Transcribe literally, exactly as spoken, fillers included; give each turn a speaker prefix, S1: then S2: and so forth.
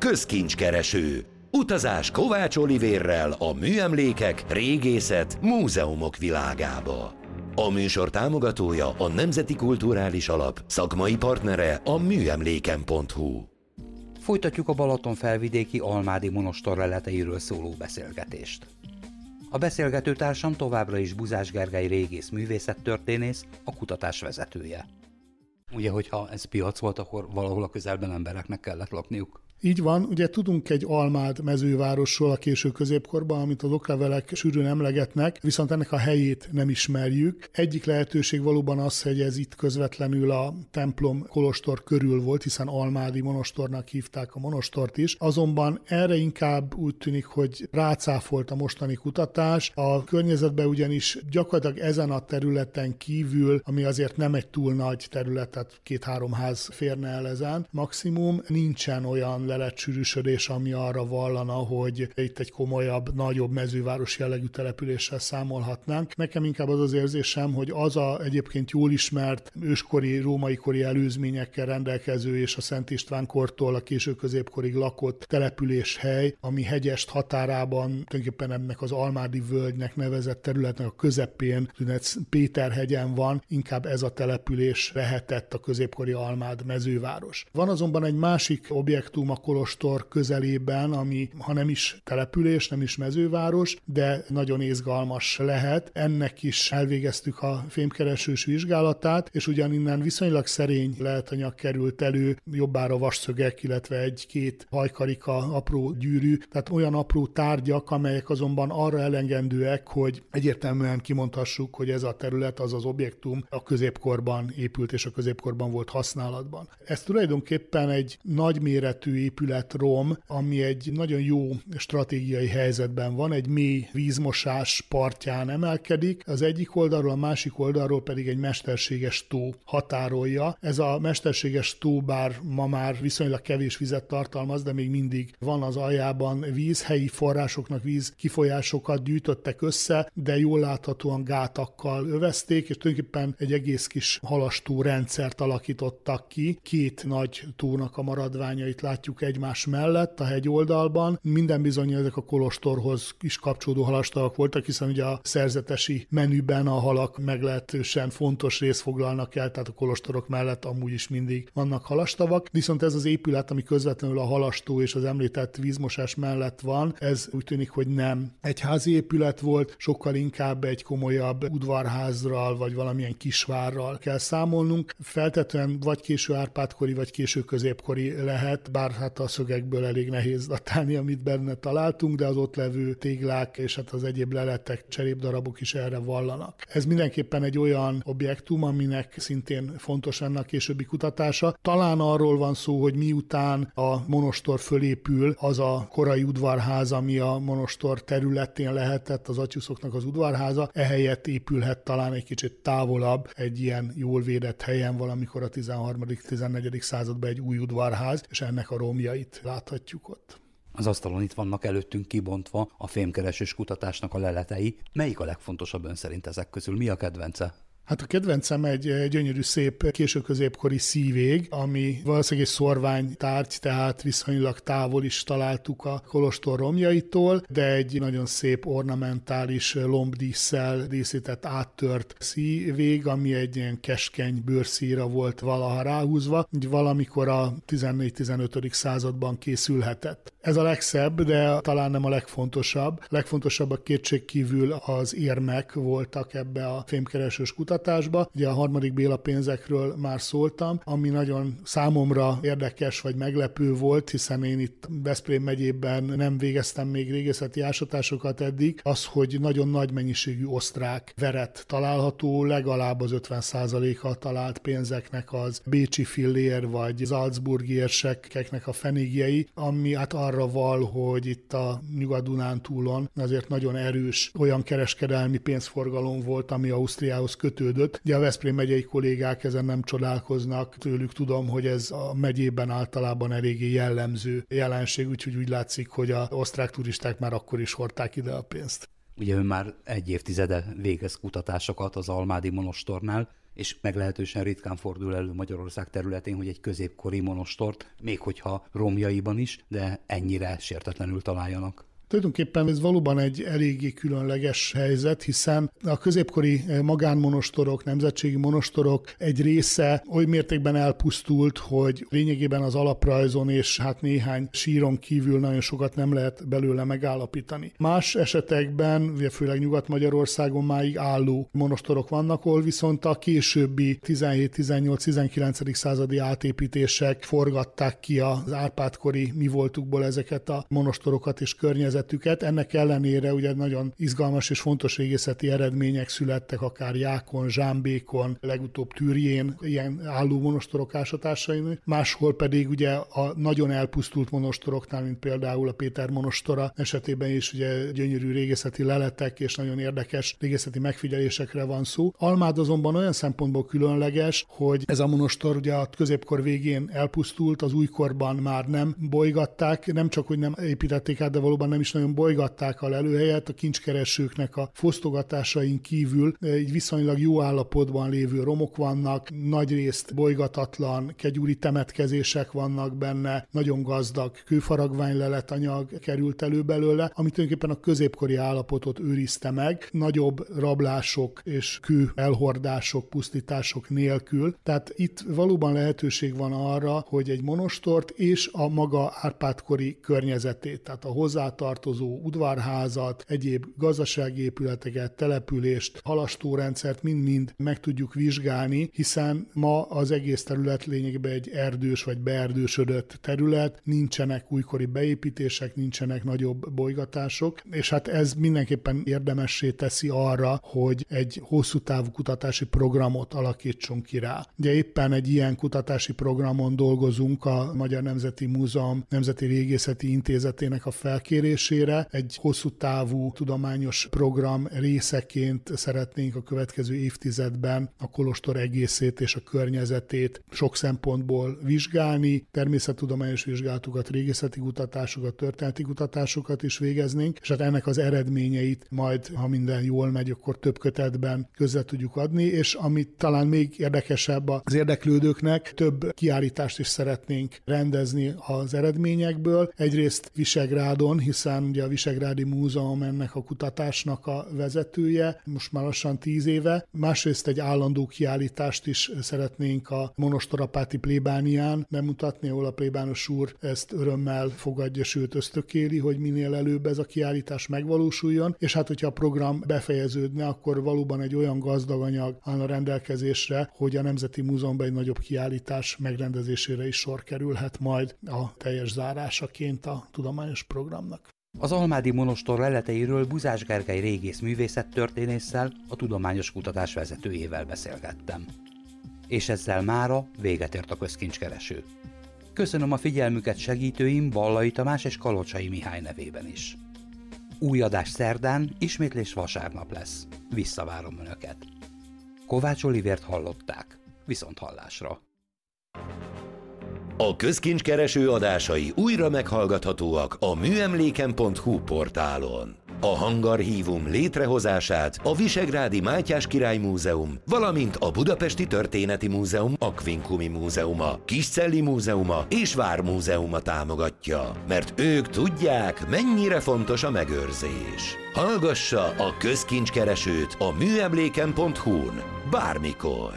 S1: Közkincskereső. Utazás Kovács Olivérrel a műemlékek, régészet, múzeumok világába. A műsor támogatója a Nemzeti Kulturális Alap, szakmai partnere a műemléken pont hu.
S2: Folytatjuk a Balaton felvidéki almádi monostor leleteiről szóló beszélgetést. A beszélgető társam továbbra is Buzás Gergely régész művészettörténész, a kutatás vezetője. Ugye, hogyha ez piac volt, akkor valahol a közelben embereknek kellett lakniuk.
S3: Így van, ugye tudunk egy almád mezővárosról a késő középkorban, amit az oklevelek sűrűn emlegetnek, viszont ennek a helyét nem ismerjük. Egyik lehetőség valóban az, hogy ez itt közvetlenül a templom kolostor körül volt, hiszen almádi monostornak hívták a monostort is. Azonban erre inkább úgy tűnik, hogy rácáfolt a mostani kutatás. A környezetben ugyanis gyakorlatilag ezen a területen kívül, ami azért nem egy túl nagy terület, tehát két-három ház férne el ezen, maximum nincsen olyan leletsűrűsödés, ami arra vallana, hogy itt egy komolyabb, nagyobb mezőváros jellegű településsel számolhatnánk. Nekem inkább az az érzésem, hogy az a egyébként jól ismert őskori, római kori előzményekkel rendelkező és a Szent István kortól a késő középkorig lakott településhely, ami Hegyest határában, tulajdonképpen ennek az almádi völgynek nevezett területnek a közepén, Péterhegyen van, inkább ez a település lehetett a középkori almád mezőváros. Van azonban egy másik objektum a kolostor közelében, ami ha nem is település, nem is mezőváros, de nagyon izgalmas lehet. Ennek is elvégeztük a fémkeresős vizsgálatát, és ugyaninnen viszonylag szerény leletanyag került elő, jobbára vasszögek, illetve egy-két hajkarika, apró gyűrű, tehát olyan apró tárgyak, amelyek azonban arra elengedőek, hogy egyértelműen kimondhassuk, hogy ez a terület, az az objektum a középkorban épült és a középkorban volt használatban. Ez tulajdonképpen egy nagyméretű épületrom, ami egy nagyon jó stratégiai helyzetben van, egy mély vízmosás partján emelkedik, az egyik oldalról, a másik oldalról pedig egy mesterséges tó határolja. Ez a mesterséges tó bár ma már viszonylag kevés vizet tartalmaz, de még mindig van az aljában víz, helyi forrásoknak víz kifolyásokat gyűjtöttek össze, de jól láthatóan gátakkal övezték, és tulajdonképpen egy egész kis halastó rendszert alakítottak ki. Két nagy tónak a maradványait látjuk egymás mellett a hegy oldalban. Minden bizonnyal ezek a kolostorhoz is kapcsolódó halastavak voltak, hiszen ugye a szerzetesi menüben a halak meglehetősen fontos részt foglalnak el, tehát a kolostorok mellett amúgy is mindig vannak halastavak. Viszont ez az épület, ami közvetlenül a halastó és az említett vízmosás mellett van, ez úgy tűnik, hogy nem egy házi épület volt, sokkal inkább egy komolyabb udvarházral vagy valamilyen kisvárral kell számolnunk. Feltetően vagy késő Árpád-kori, vagy késő középkori lehet, bár hát a szögekből elég nehéz datálni, amit benne találtunk, de az ott levő téglák és hát az egyéb leletek, cserépdarabok is erre vallanak. Ez mindenképpen egy olyan objektum, aminek szintén fontos lenne a későbbi kutatása. Talán arról van szó, hogy miután a monostor fölépül, az a korai udvarház, ami a monostor területén lehetett, az atyuszoknak az udvarháza, ehelyett épülhet talán egy kicsit távolabb, egy ilyen jól védett helyen valamikor a tizenharmadik-tizennegyedik században egy új udvarház, és ennek a romjait láthatjuk ott.
S2: Az asztalon itt vannak előttünk kibontva a fémkeresős kutatásnak a leletei. Melyik a legfontosabb ön szerint ezek közül? Mi a kedvence?
S3: Hát a kedvencem egy gyönyörű, szép későközépkori szívég, ami valószínűleg egy szorványtárgy, tehát viszonylag távol is találtuk a kolostor romjaitól, de egy nagyon szép ornamentális lombdísszel díszített áttört szívég, ami egy ilyen keskeny bőrszíra volt valaha ráhúzva, így valamikor a tizennégy-tizenötödik században készülhetett. Ez a legszebb, de talán nem a legfontosabb. Legfontosabbak kétségkívül az érmek voltak ebbe a fémkeresős kutatásba. Ugye a harmadik Béla pénzekről már szóltam, ami nagyon számomra érdekes vagy meglepő volt, hiszen én itt Veszprém megyében nem végeztem még régészeti ásatásokat eddig, az, hogy nagyon nagy mennyiségű osztrák veret található, legalább az ötven százaléka talált pénzeknek az bécsi fillér vagy salzburgi érsekeknek a fenégjei, ami hát arra val, hogy itt a Nyugat-Dunántúlon azért nagyon erős olyan kereskedelmi pénzforgalom volt, ami Ausztriához kötődött. Ugye a Veszprém megyei kollégák ezen nem csodálkoznak, tőlük tudom, hogy ez a megyében általában eléggé jellemző jelenség, úgyhogy úgy látszik, hogy az osztrák turisták már akkor is hordták ide a pénzt.
S2: Ugye ön már egy évtizede végez kutatásokat az almádi monostornál. és meglehetősen ritkán fordul elő Magyarország területén, hogy egy középkori monostort, még hogyha romjaiban is, de ennyire sértetlenül találjanak.
S3: Tulajdonképpen ez valóban egy eléggé különleges helyzet, hiszen a középkori magánmonostorok, nemzetségi monostorok egy része oly mértékben elpusztult, hogy lényegében az alaprajzon és hát néhány síron kívül nagyon sokat nem lehet belőle megállapítani. Más esetekben, ugye főleg Nyugat-Magyarországon máig álló monostorok vannak, ahol viszont a későbbi tizenhét, tizennyolc, tizenkilencedik századi átépítések forgatták ki az Árpád-kori mi voltukból ezeket a monostorokat és környezetüket. Ennek ellenére ugye nagyon izgalmas és fontos régészeti eredmények születtek, akár Jákon, Zsámbékon, legutóbb Türjén, ilyen álló monostorok ásatásain, máshol pedig ugye a nagyon elpusztult monostoroknál, mint például a Péter monostora esetében is ugye gyönyörű régészeti leletek és nagyon érdekes régészeti megfigyelésekre van szó. Almád azonban olyan szempontból különleges, hogy ez a monostor ugye a középkor végén elpusztult, az újkorban már nem bolygatták, nem csak, hogy nem építették át, de valóban nem is nagyon bolygatták a lelőhelyet, a kincskeresőknek a fosztogatásain kívül egy viszonylag jó állapotban lévő romok vannak, nagyrészt bolygatatlan kegyúri temetkezések vannak benne, nagyon gazdag kőfaragványleletanyag került elő belőle, ami tulajdonképpen a középkori állapotot őrizte meg, nagyobb rablások és kő elhordások, pusztítások nélkül. Tehát itt valóban lehetőség van arra, hogy egy monostort és a maga Árpád-kori környezetét, tehát a hozzátartozó udvarházat, egyéb gazdasági épületeket, települést, halastórendszert mind-mind meg tudjuk vizsgálni, hiszen ma az egész terület lényegében egy erdős vagy beerdősödött terület, nincsenek újkori beépítések, nincsenek nagyobb bolygatások, és hát ez mindenképpen érdemessé teszi arra, hogy egy hosszú távú kutatási programot alakítsunk ki rá. Ugye éppen egy ilyen kutatási programon dolgozunk a Magyar Nemzeti Múzeum Nemzeti Régészeti Intézetének a felkérésére. Egy hosszú távú tudományos program részeként szeretnénk a következő évtizedben a kolostor egészét és a környezetét sok szempontból vizsgálni, természettudományos vizsgálatokat, régészeti kutatásokat, történeti kutatásokat is végeznénk, és hát ennek az eredményeit majd, ha minden jól megy, akkor több kötetben közre tudjuk adni, és amit talán még érdekesebb az érdeklődőknek, több kiállítást is szeretnénk rendezni az eredményekből. Egyrészt Visegrádon, hiszen ugye a Visegrádi Múzeum ennek a kutatásnak a vezetője, most már lassan tíz éve. Másrészt egy állandó kiállítást is szeretnénk a monostorapáti plébánián bemutatni, ahol a plébános úr ezt örömmel fogadja, sőt ösztökéli, hogy minél előbb ez a kiállítás megvalósuljon, és hát hogyha a program befejeződne, akkor valóban egy olyan gazdag anyag áll a rendelkezésre, hogy a Nemzeti Múzeumban egy nagyobb kiállítás megrendezésére is sor kerülhet majd a teljes zárásaként a tudományos programnak.
S2: Az almádi monostor leleteiről Buzás Gergely régész művészettörténésszel, a tudományos kutatás vezetőjével beszélgettem. És ezzel mára véget ért a közkincskereső. Köszönöm a figyelmüket segítőim Ballai Tamás és Kalocsai Mihály nevében is. Új adás szerdán, ismétlés vasárnap lesz. Visszavárom Önöket. Kovács Olivért hallották. Viszont hallásra.
S1: A közkincskereső adásai újra meghallgathatóak a műemléken pont hu portálon. A hangarchívum létrehozását a Visegrádi Mátyás Király Múzeum, valamint a Budapesti Történeti Múzeum Aquincumi Múzeuma, Kiscelli Múzeuma és Vármúzeuma támogatja, mert ők tudják, mennyire fontos a megőrzés. Hallgassa a közkincskeresőt a műemléken pont hu-n bármikor.